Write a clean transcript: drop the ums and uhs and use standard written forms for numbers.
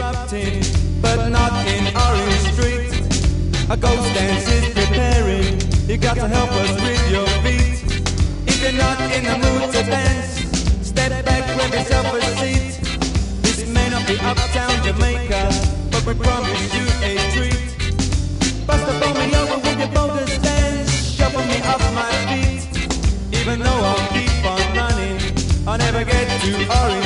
erupting, but not in Orange Street. A ghost dance is preparing. You got to help us with your feet. If you're not in the mood to dance, step back, grab yourself a seat. This may not be uptown Jamaica, but we promise you a treat. Bust up on me over with your bogus dance, shuffle me off my feet. Even though I'll keep on running, I'll never get to Orange